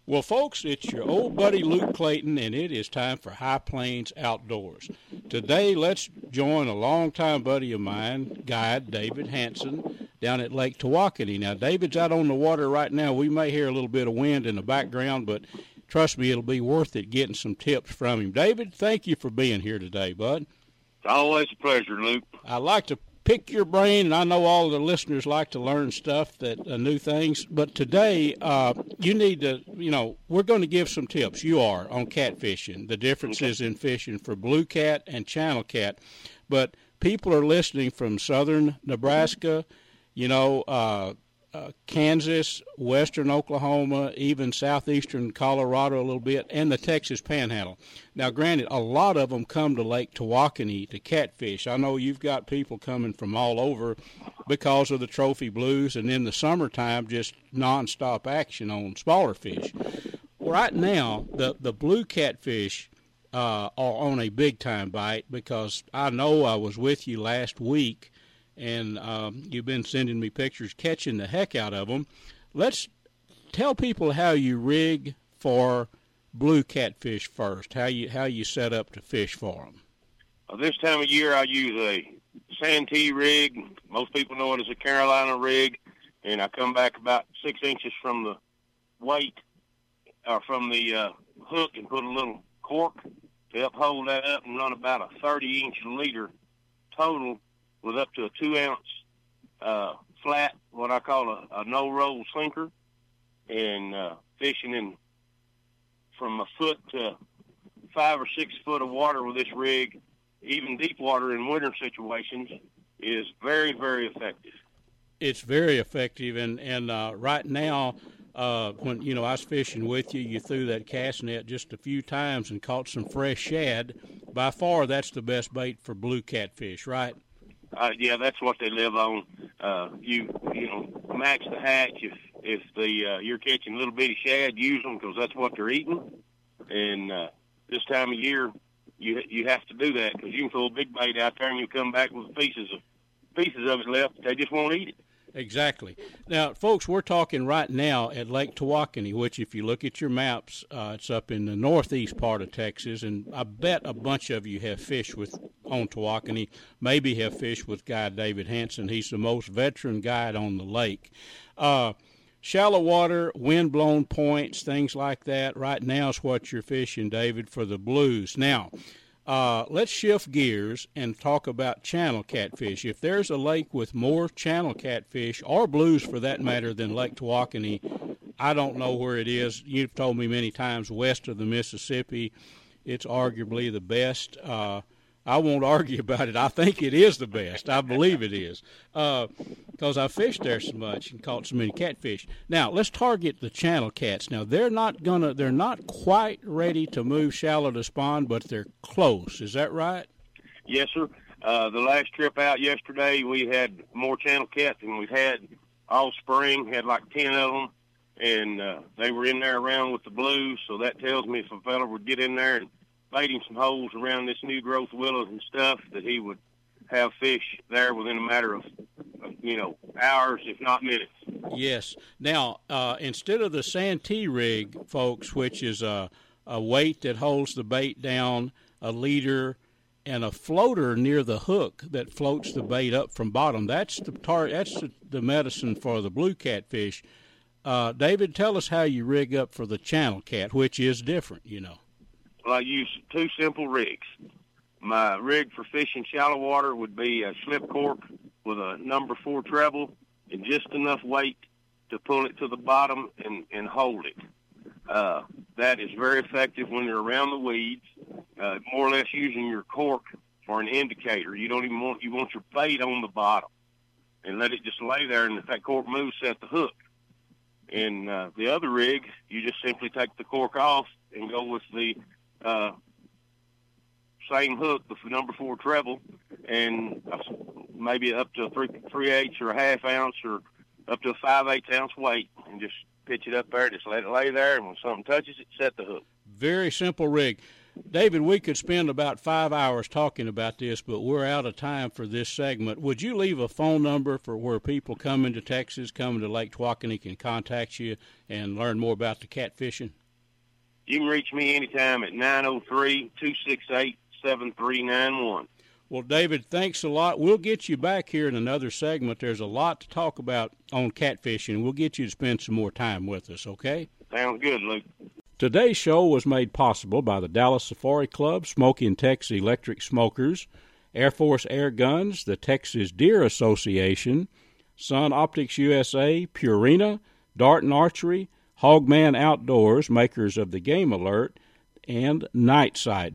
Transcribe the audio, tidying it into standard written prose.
Well, folks, it's your old buddy Luke Clayton, and it is time for High Plains Outdoors. Today, let's join a longtime buddy of mine, guide David Hanson, down at Lake Tawakoni. Now, David's out on the water right now. We may hear a little bit of wind in the background, but trust me, it'll be worth it getting some tips from him. David, thank you for being here today, bud. It's always a pleasure, Luke. I like to pick your brain, and I know all the listeners like to learn stuff, that new things. But today, you need to, we're going to give some tips. You are on catfishing, the differences in fishing for blue cat and channel cat. But people are listening from southern Nebraska, Kansas, western Oklahoma, even southeastern Colorado a little bit, and the Texas Panhandle. Now, granted, a lot of them come to Lake Tawakoni to catfish. I know you've got people coming from all over because of the trophy blues, and in the summertime, just nonstop action on smaller fish. Right now, the blue catfish are on a big-time bite, because I know I was with you last week, and you've been sending me pictures catching the heck out of them. Let's tell people how you rig for blue catfish first, how you set up to fish for them. This time of year, I use a Santee rig. Most people know it as a Carolina rig, and I come back about 6 inches from the weight, or from the hook, and put a little cork to uphold that up, and run about a 30-inch leader total, with up to a 2-ounce flat, what I call a no-roll sinker, and fishing in from a foot to 5 or 6 foot of water with this rig, even deep water in winter situations, is very, very effective. It's very effective, and right now, when I was fishing with you, you threw that cast net just a few times and caught some fresh shad. By far, that's the best bait for blue catfish, right? Yeah, that's what they live on. You max the hatch. If you're catching little bitty shad, use them, because that's what they're eating. And this time of year, you have to do that, because you can throw a big bait out there and you come back with pieces of it left. They just won't eat it. Exactly. Now, folks, we're talking right now at Lake Tawakoni, which, if you look at your maps, it's up in the northeast part of Texas, and I bet a bunch of you have fished on Tawakoni, maybe have fished with guide David Hanson. He's the most veteran guide on the lake. Shallow water, wind-blown points, things like that, right now is what you're fishing, David, for the blues. Now, let's shift gears and talk about channel catfish. If there's a lake with more channel catfish, or blues for that matter, than Lake Tawakoni, I don't know where it is. You've told me many times west of the Mississippi, it's arguably the best. I won't argue about it. I think it is the best. I believe it is, because I fished there so much and caught so many catfish. Now, let's target the channel cats. Now, they're not quite ready to move shallow to spawn, but they're close. Is that right? Yes, sir. The last trip out yesterday, we had more channel cats than we've had all spring. Had like 10 of them, and they were in there around with the blues, so that tells me if a fella would get in there and baiting some holes around this new growth willows and stuff, that he would have fish there within a matter of hours, if not minutes. Yes. Now, instead of the Santee rig, folks, which is a weight that holds the bait down, a leader, and a floater near the hook that floats the bait up from bottom, that's the medicine for the blue catfish. David, tell us how you rig up for the channel cat, which is different, Well, I use 2 simple rigs. My rig for fishing shallow water would be a slip cork with a number 4 treble and just enough weight to pull it to the bottom and hold it. That is very effective when you're around the weeds, more or less using your cork for an indicator. You want your bait on the bottom and let it just lay there, and if that cork moves, set the hook. And the other rig, you just simply take the cork off and go with the same hook with the number 4 treble, and maybe up to a 3/8 or a ½ ounce, or up to a 5/8 ounce weight, and just pitch it up there. Just let it lay there, and when something touches it, set the hook. Very simple rig. David, we could spend about 5 hours talking about this, but we're out of time for this segment. Would you leave a phone number for where people coming to Texas, coming to Lake Tawakoni, can contact you and learn more about the catfishing? You can reach me anytime at 903-268-7391. Well, David, thanks a lot. We'll get you back here in another segment. There's a lot to talk about on catfishing. We'll get you to spend some more time with us, okay? Sounds good, Luke. Today's show was made possible by the Dallas Safari Club, Smoky and Texas Electric Smokers, Air Force Air Guns, the Texas Deer Association, Sun Optics USA, Purina, Darton Archery, Hogman Outdoors, makers of the Game Alert, and Night Sight.